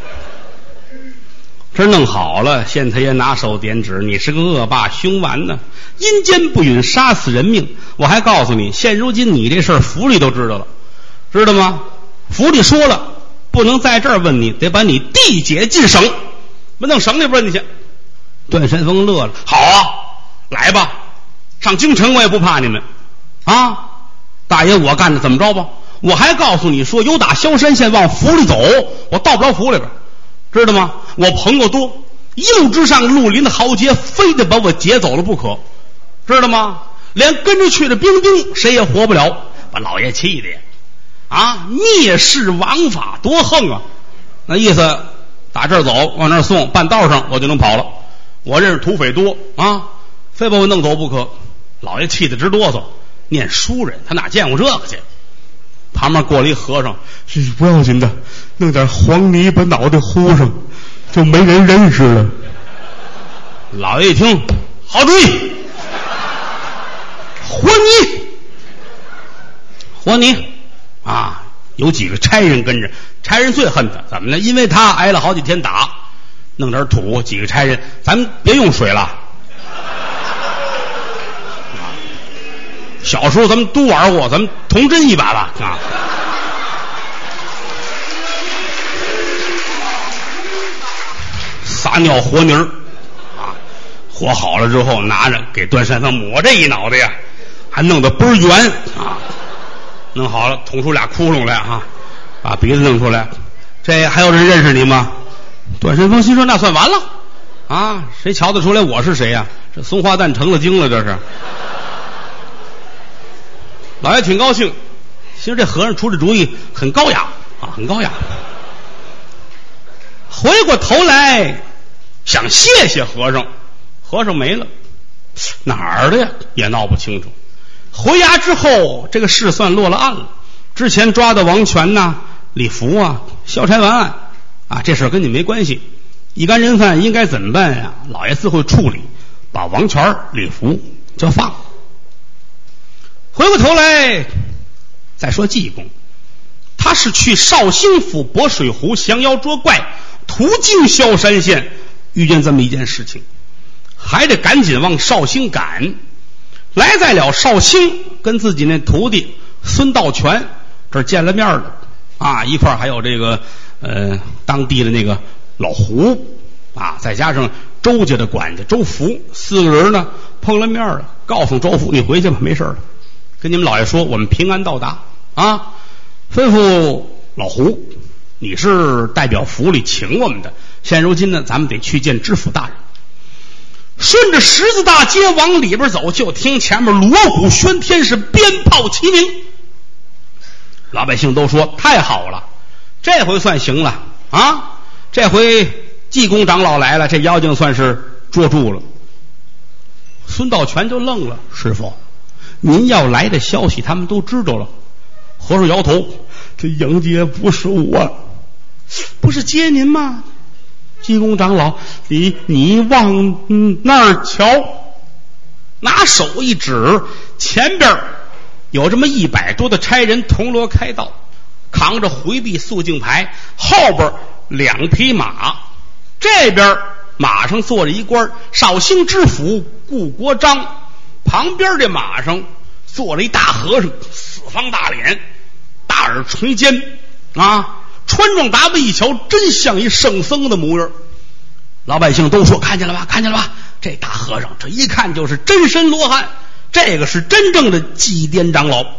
这弄好了，县太爷拿手点指：“你是个恶霸凶顽呢，阴间不允杀死人命。我还告诉你，现如今你这事儿府里都知道了，知道吗？府里说了，不能在这儿问你，得把你递解进省，不弄省里问你去。”段山峰乐了：“好啊，来吧，上京城我也不怕你们啊！大爷我干的怎么着吧？我还告诉你说，有打萧山县往府里走，我到不了府里边，知道吗？我朋友多，一路之上绿林的豪杰，非得把我劫走了不可，知道吗？连跟着去的兵丁谁也活不了，把老爷气的呀！啊，蔑视王法，多横啊！那意思，打这儿走往那儿送，半道上我就能跑了。我认识土匪多啊，非把我弄走不可。老爷气得直哆嗦，念书人他哪见过这个去？旁边过了一和尚，不要紧的，弄点黄泥把脑袋糊上，就没人认识了。老爷一听，好主意，活泥啊！有几个差人跟着，差人最恨他，怎么呢？因为他挨了好几天打，弄点土，几个差人，咱们别用水了。小时候咱们都玩过，咱们童真一把吧啊！撒尿和泥儿啊，和好了之后拿着给段山峰抹这一脑袋呀，还弄得倍儿圆啊！弄好了，捅出俩窟窿来啊，把鼻子弄出来。这还有人认识你吗？段山峰心说那算完了啊，谁瞧得出来我是谁呀？这松花蛋成了精了，这是。老爷挺高兴，其实这和尚出这主意很高雅啊，很高雅。回过头来想谢谢和尚，和尚没了，哪儿的呀？也闹不清楚。回衙之后，这个事算落了案了。之前抓的王权呐、李福啊、萧差完案啊，这事跟你没关系。一干人犯应该怎么办呀？老爷自会处理，把王权、李福就放。回过头来再说济公，他是去绍兴府博水湖降妖捉怪，途经萧山县，遇见这么一件事情，还得赶紧往绍兴赶。来在了绍兴，跟自己那徒弟孙道全这儿见了面了啊，一块还有这个当地的那个老胡啊，再加上周家的管家周福4个人呢碰了面了，告诉周福你回去吧，没事了，跟你们老爷说我们平安到达啊，吩咐老胡你是代表府里请我们的，现如今呢咱们得去见知府大人。顺着十字大街往里边走，就听前面锣鼓喧天，是鞭炮齐鸣。老百姓都说太好了，这回算行了啊！这回济公长老来了，这妖精算是捉住了。孙道全就愣了，师傅，您要来的消息他们都知道了。和尚摇头，这迎接不是我，不是接您吗？济公长老，你往那儿瞧，拿手一指，前边有这么100多的差人铜锣开道，扛着回避肃静牌，后边2匹马，这边马上坐着一官绍兴知府顾国璋，旁边这马上坐了一大和尚，4方大脸，大耳垂肩啊，穿装打扮一瞧，真像一圣僧的模样。老百姓都说看见了吧，看见了吧，这大和尚这一看就是真身罗汉，这个是真正的祭奠长老。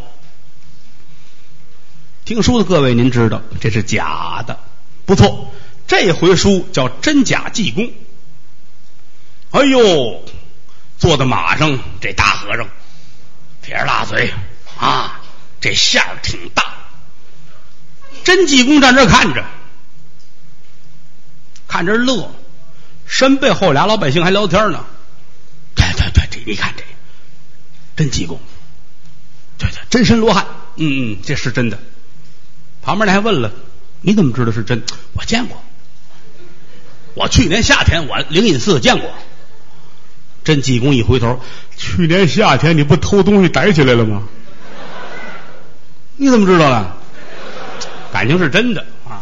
听书的各位您知道这是假的，不错，这回书叫真假济公。哎呦，坐在马上这大和尚撇着大嘴啊，这馅儿挺大。真济公站这看着乐，身背后俩老百姓还聊天呢。对，这你看这真济公，对，真身罗汉，这是真的。旁边的还问了，你怎么知道是真？我见过，我去年夏天我灵隐寺见过。真济公一回头，去年夏天你不偷东西逮起来了吗？你怎么知道了？感情是真的啊。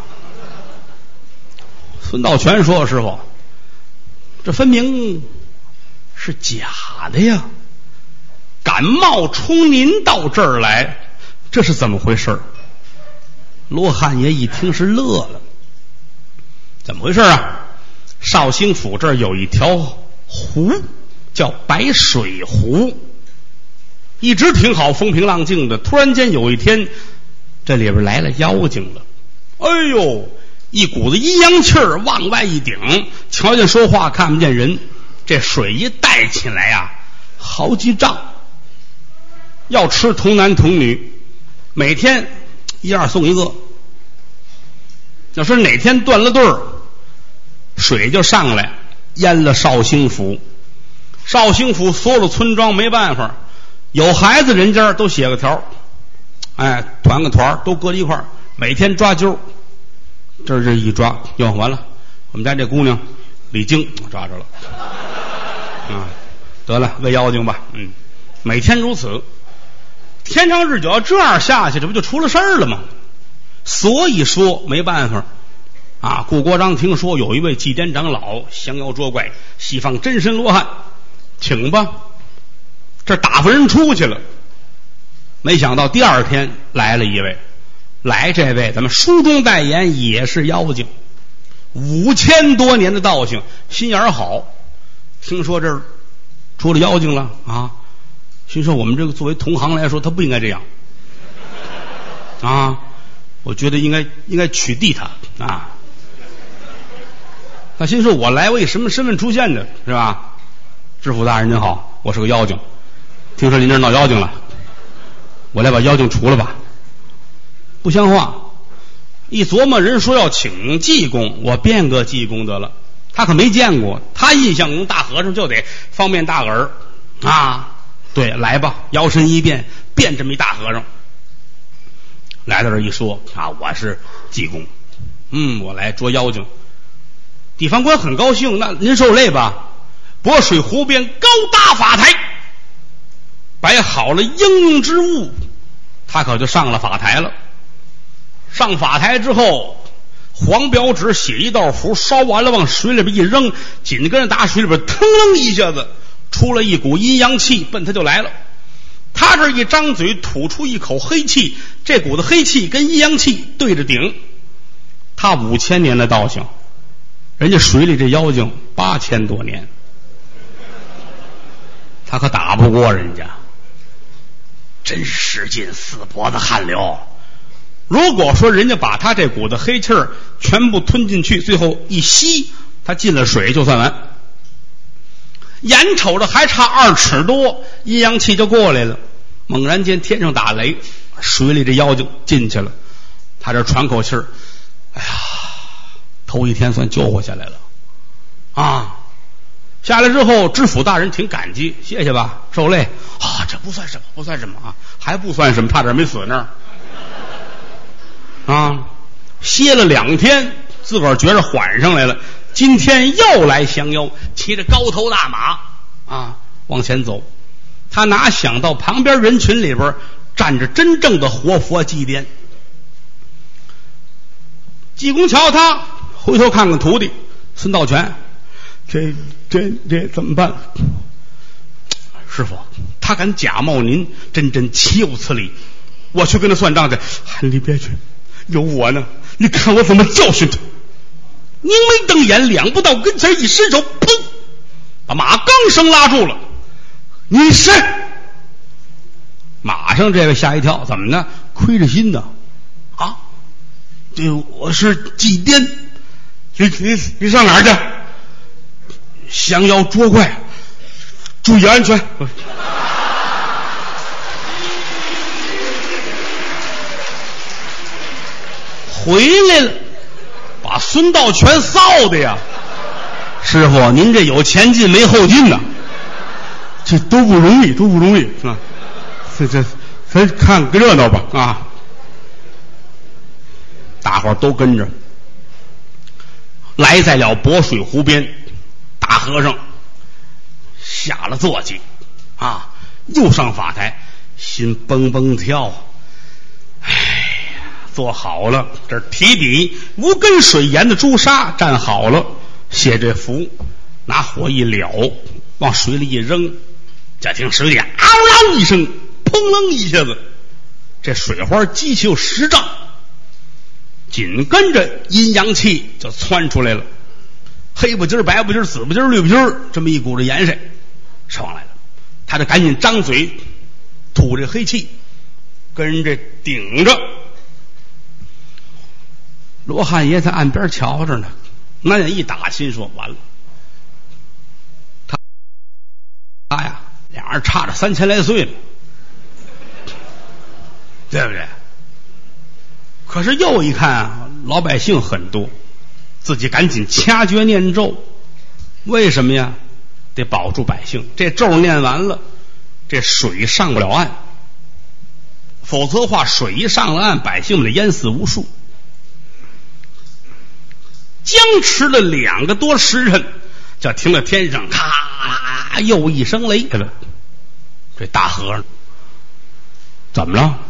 孙道全说，师傅，这分明是假的呀，敢冒充您到这儿来，这是怎么回事？罗汉爷一听是乐了，怎么回事啊？绍兴府这儿有一条湖叫白水湖，一直挺好，风平浪静的，突然间有一天这里边来了妖精了。哎呦，一股子阴阳气儿往外一顶，瞧见说话看不见人，这水一带起来啊，好几丈，要吃童男童女，每天1样送1个。要是哪天断了队儿，水就上来淹了绍兴府。绍兴府所有的村庄没办法，有孩子人家都写个条，团个团都搁在一块儿，每天抓阄。这一抓，哟，完了，我们家这姑娘李菁抓着了，得了，喂妖精吧，每天如此，天长日久，要这样下去，这不就出了事儿了吗？所以说没办法啊。顾国璋听说有一位祭奠长老降妖捉怪，西方真身罗汉，请吧，这打发人出去了。没想到第2天来了一位，这位咱们书中代言也是妖精，5000多年的道行，心眼好，听说这儿出了妖精了啊，心说我们这个作为同行来说，他不应该这样啊，我觉得应该取缔他啊。他心说我来我以什么身份出现的，是吧？知府大人您好，我是个妖精，听说您这儿闹妖精了，我来把妖精除了吧。不像话，一琢磨人说要请济公，我变个济公得了，他可没见过，他印象中大和尚就得方便大耳啊。对，来吧，摇身一变，变这么一大和尚来到这一说啊，我是济公，我来捉妖精。地方官很高兴，那您受累吧。渤水湖边高大法台，摆好了应用之物，他可就上了法台了。上法台之后，黄表纸写一道符，烧完了往水里边一扔，紧跟着打水里边腾楞一下子出了一股阴阳气，奔他就来了。他这一张嘴吐出一口黑气，这股子黑气跟阴阳气对着顶。他5000年的道行， 人家水里这妖精8000多年，他可打不过人家，真使劲死脖子汗流。如果说人家把他这股子黑气儿全部吞进去，最后一吸，他进了水就算完。眼瞅着还差2尺多，阴阳气就过来了。猛然间天上打雷，水里这妖精进去了。他这喘口气儿，哎呀，头一天算救活下来了啊！下来之后，知府大人挺感激，谢谢吧，受累啊，这不算什么，不算什么啊，还不算什么，差点没死那儿啊！歇了2天，自个儿觉着缓上来了。今天又来降妖，骑着高头大马啊往前走。他哪想到旁边人群里边站着真正的活佛祭奠。济公瞧他，回头看看徒弟孙道全，这怎么办？师傅，他敢假冒您，真岂有此理！我去跟他算账去。你别去，有我呢，你看我怎么教训他。凝眉瞪眼，两步到跟前，一伸手，砰，把马刚绳拉住了。你谁？马上这位吓一跳，怎么呢？亏着心呢啊！这我是祭奠，你上哪儿去？降妖捉怪，注意安全。回来了，把孙道全臊的呀！师傅，您这有前进没后进呢，这都不容易，是吧？这咱看个热闹吧啊！大伙儿都跟着来在了博水湖边，大和尚下了坐骑啊，又上法台，心蹦蹦跳。哎呀，坐好了，这提笔无根水盐的朱砂站好了，写这符，拿火一燎，往水里一扔，就听水里嗷啷一声，砰楞一下子，这水花激起有10丈，紧跟着阴阳气就窜出来了，黑不筋儿、白不筋儿、紫不筋儿、绿不筋儿，这么一股子盐水上来了。他就赶紧张嘴吐这黑气，跟人这顶着。罗汉爷在岸边瞧着呢，那人一打心说完了，他呀，俩人差着3000来岁了，对不对？可是又一看啊，老百姓很多，自己赶紧掐诀念咒。为什么呀？得保住百姓。这咒念完了，这水上不了岸，否则的话，水一上了岸，百姓们得淹死无数。僵持了2个多时辰，就听到天上咔又一声雷了。这大和尚怎么了？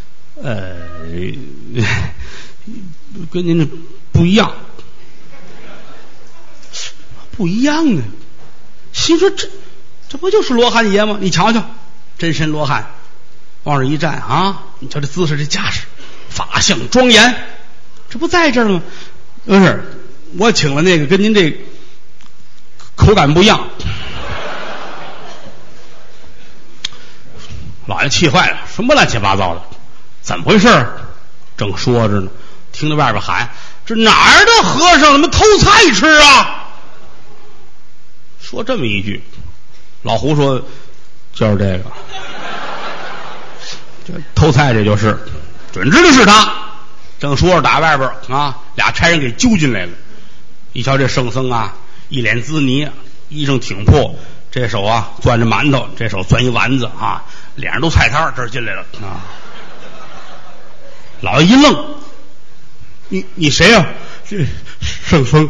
跟您这不一样，不一样呢。心说这不就是罗汉爷吗？你瞧瞧，真身罗汉，往这一站啊，你瞧这姿势，这架势，法相庄严，这不在这儿吗？不是，我请了那个跟您这口感不一样。老爷气坏了，什么乱七八糟的，怎么回事？正说着呢，听到外边喊：“这哪儿的和尚怎么偷菜吃啊？”说这么一句，老胡说：“就是这个，这偷菜，这就是准知道是他。”正说着，打外边啊，俩差人给揪进来了。一瞧这圣僧啊，一脸滋泥，衣裳挺破，这手啊攥着馒头，这手攥一丸子啊，脸上都菜摊，这儿进来了啊。老爷一愣：“你谁呀？”这圣僧。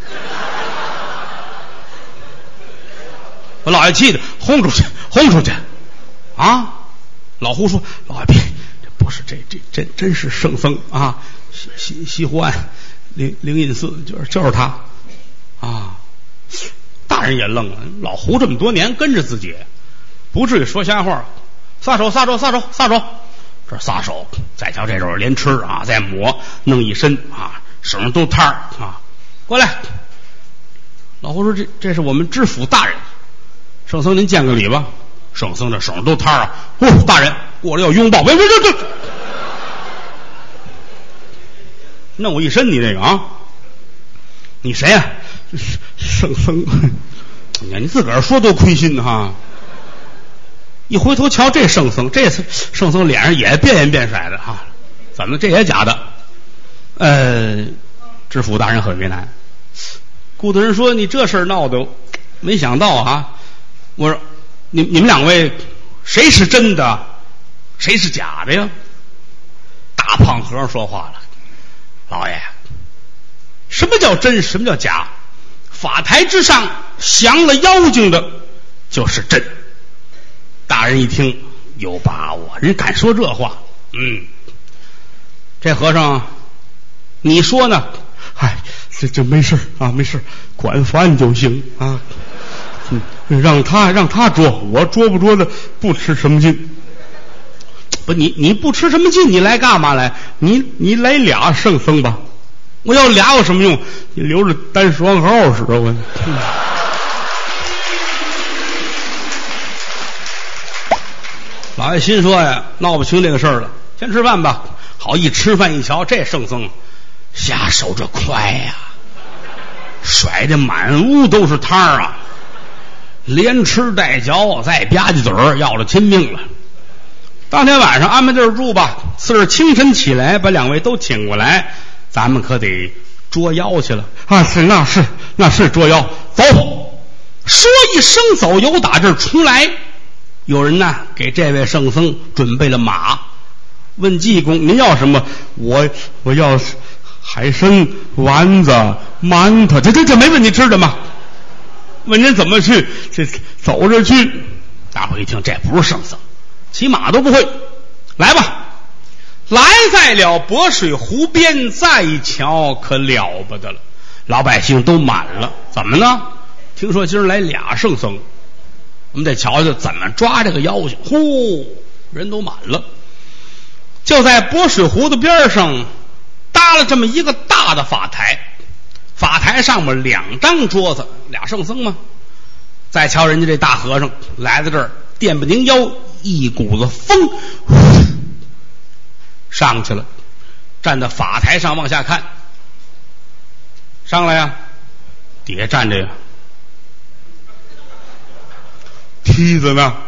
把老爷气的轰出去啊！老胡说：“老爷别，这不是这真是圣僧啊！西湖岸灵隐寺就是他啊！”大人也愣了，老胡这么多年跟着自己，不至于说瞎话。撒手，这撒手，再瞧这手连吃啊，再抹，弄一身啊，手上都摊儿啊！过来， 我说这是我们知府大人，圣僧您见个礼吧。圣僧这手上都摊啊，大人过来要拥抱，别，弄我一身你这个啊，你谁呀？圣僧，哎呀，你自个儿说多亏心哈。一回头瞧这圣僧，这圣僧脸上也变颜变色的哈，怎么这也假的？知府大人很为难。顾大人说：“你这事儿闹的，没想到啊！我说你们两位谁是真的，谁是假的呀？”大胖和尚说话了：“老爷，什么叫真，什么叫假？法台之上降了妖精的，就是真。”大人一听有把握，人敢说这话。这和尚，你说呢？哎，这没事啊，没事，管饭就行啊。让他捉，我捉不捉的不吃什么劲。不，你不吃什么劲，你来干嘛来？你来俩圣僧吧。我要俩有什么用？你留着单双号使我。老爷心说呀，闹不清这个事儿了，先吃饭吧。好，一吃饭一瞧，这圣僧下手这快呀，甩的满屋都是汤啊，连吃带嚼，再吧唧嘴儿，要了亲命了。当天晚上安排地儿住吧，次日清晨起来，把两位都请过来，咱们可得捉妖去了啊！那是捉妖，走！说一声走，由打这儿出来。有人呢给这位圣僧准备了马，问济公您要什么？我要海参、丸子、馒头，这没问题，吃的吗？问您怎么去？这走着去。大伙一听，这不是圣僧，骑马都不会。来吧，来在了博水湖边，再一瞧可了不得了，老百姓都满了。怎么呢？听说今儿来俩圣僧，我们得瞧瞧怎么抓这个妖精。人都满了。就在博水湖的边上搭了这么一个大的法台，法台上面2张桌子，俩圣僧嘛。再瞧人家这大和尚来到这儿，电不拧腰，一股子风上去了，站在法台上往下看。上来呀，底下站着呀，梯子呢？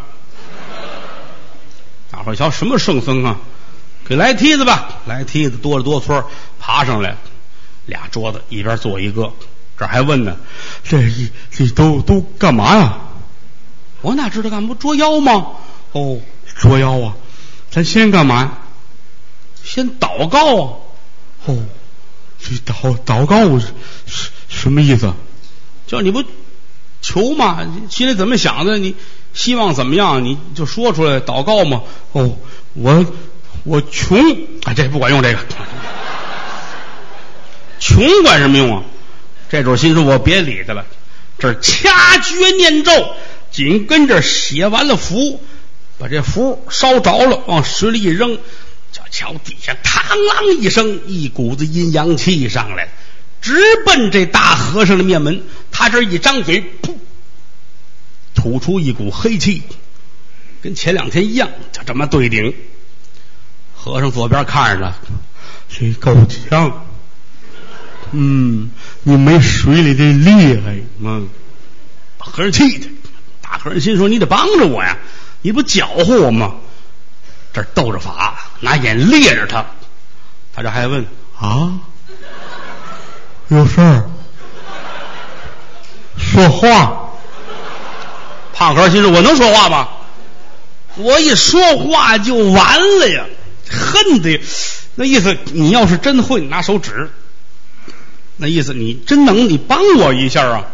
大伙儿瞧什么圣僧啊？给来梯子吧，来梯子，哆了哆嗦爬上来，俩桌子一边坐一个。这还问呢，这都干嘛呀？我哪知道干嘛？不捉妖吗？哦，捉妖啊！咱先干嘛？先祷告啊！哦，这祷告是什么意思？叫你不求嘛，心里怎么想的，你希望怎么样，你就说出来，祷告嘛。哦，我穷啊，这不管用，这个穷管什么用啊？这种心说我别理他了，这掐诀念咒，紧跟着写完了符，把这符烧着了，往水里一扔，就瞧底下嘡啷一声，一股子阴阳气上来，直奔这大和尚的面门。他这一张嘴，噗，吐出一股黑气，跟前2天一样，就这么对顶。和尚左边看着了，这够呛。你没水里的厉害吗？把和尚气的，大和尚心说：“你得帮着我呀，你不搅和我吗？”这斗着法，拿眼猎着他。他这还问啊，有事儿说话。胖和尚心说：“我能说话吗？我一说话就完了呀！恨的那意思，你要是真会，你拿手指。”那意思你真能，你帮我一下啊！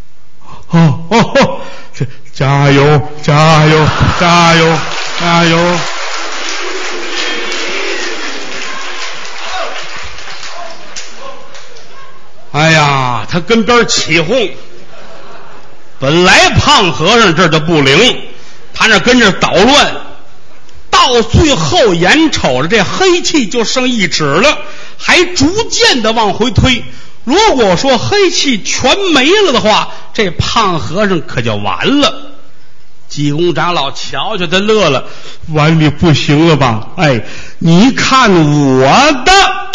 这加油加油加油加油！哎呀，他跟边起哄。本来胖和尚这就不灵，他那跟着捣乱，到最后眼瞅着这黑气就剩1尺了，还逐渐的往回推。 如果说黑气全没了的话，这胖和尚可就完了。济公长老瞧瞧他乐了，完你不行了吧？哎，你看我的。